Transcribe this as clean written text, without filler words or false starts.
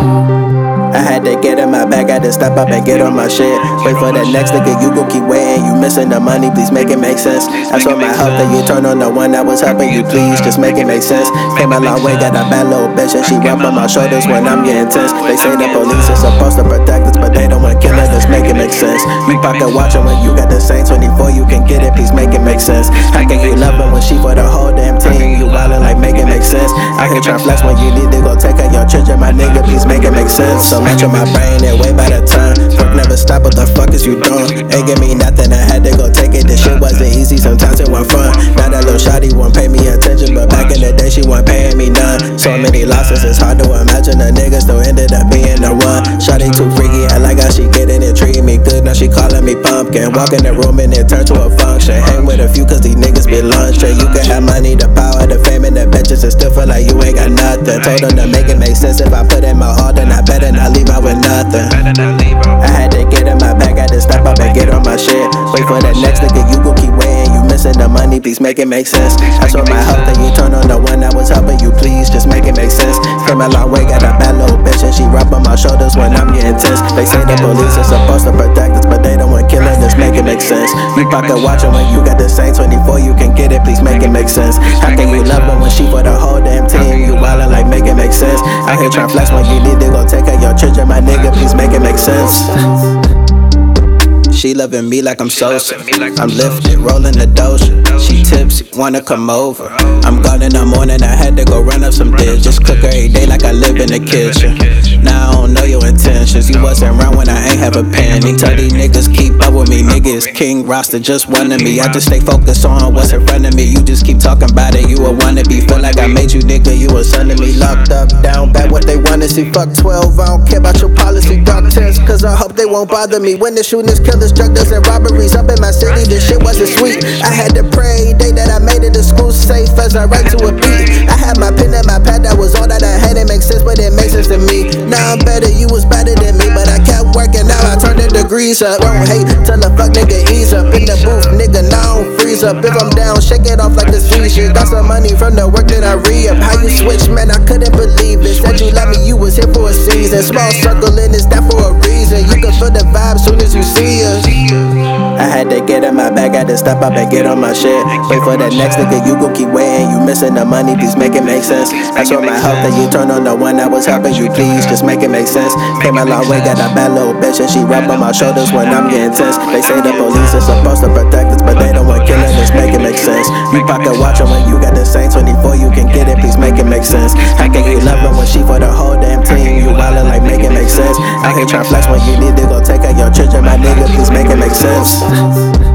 I had to get in my bag, had to step up and get on my shit. Wait for the next nigga, you gon' keep waiting. You missing the money, please make it make sense. I saw my help that you turn on the one that was helping you, please just make it make sense. Came a long way, got a bad little bitch and she rub on my shoulders when I'm getting tense. They say the police is supposed to protect us, but they don't want to kill us, just make it make sense. You pocket watching when you got the same 24, you can get it, please make it make sense. How can you love her when she for the whole damn team? You wildin' like make it make sense. I can try flex when you need to go take care of your children, my nigga, please make it make sense. So much of my brain and way by the time. Work never stop, what the fuck is you doing? Ain't give me nothing, I had to go take it. This shit wasn't easy, sometimes it wasn't fun. Now that little shawty won't pay me attention, but back in the day she wasn't paying me none. So many losses, it's hard to imagine a nigga still ended up being the one. Shawty too freaky, I like how she getting it, treating me good. Now she calling me pumpkin. Walk in the room and it turn to a function. Hang with a few cause these niggas be lunch. You can have money, the power, the fame, and the bitches, and still feel like you ain't got nothing. Told them to make it make sense. If I put in my all, then I better not leave out with nothing. I had to get in my bag, had to step up and get on my shit. Wait for the next nigga, you gon' keep waiting. You missing the money, please make it make sense. I saw my help, then you turn on the one that was helping you, please just make it make sense. Came a long way, got a bad little bitch and she rub on my shoulders when I'm getting tense. They say the police is supposed to protect us, but they don't want to kill us, just make it make sense. You pocket watching when you got the same 24, you can get it, please make it make sense. How can you love her when she for the whole damn team? You wildin' like make it make sense. I can try flex when you need to go take care of your children, my nigga, please make it make sense. She loving me like I'm Sosa. I'm lifted, rolling the dosha. She tipsy, wanna come over. I'm gone in the morning, I had to go run up some dish. Just cook every day like I live in the kitchen. Now I don't know your intentions. You wasn't around when I ain't have a penny. Tell these niggas keep up with me. Niggas king roster just wanted me. I just stay focused on what's in front of me. You just keep talking about it, you a wannabe. Feel like I made you nigga, you a son of me. Locked up, down bad, what they wanna see. Fuck 12, I don't care about your policy. Dark tense, cause I hope they won't bother me. When the shootings, killers, drug dealers, and robberies up in my city, this shit wasn't sweet. I had to pray day that I made it to school safe as I write to a beat. I had my pen and my pad, that was all that I had. It makes sense, but it makes sense to me. Now I'm better, you was better than me, but I kept working. Now I turned the degrees up. Don't hate, tell a fuck nigga ease up. In the booth, nigga, now I don't freeze up. If I'm down, shake it off like the sweet shit. Got some money from the work that I re-up. How you switch, man, I couldn't believe it. Said you love me, you was here for a season. Small circle and it's that for a reason. You can feel the vibe soon as you see us. I had to get in my bag, had to step up and get on my shit. Wait for the next nigga, you gon' keep waiting. You missing the money, please make it make sense. I saw my help, then you turn on the one that was helping you, please just make it make sense. Came a long way, got a bad little bitch and she rub on my shoulders when I'm getting tense. They say the police is supposed to protect us, but they don't want to kill us, just make it make sense. You pocket watching when you got the same 24, you can get it, please make it make sense. How can you love her when she for the whole damn team? You wildin' like make it make sense. I can try flex when you need to go take care of your children, my nigga, please make it make sense.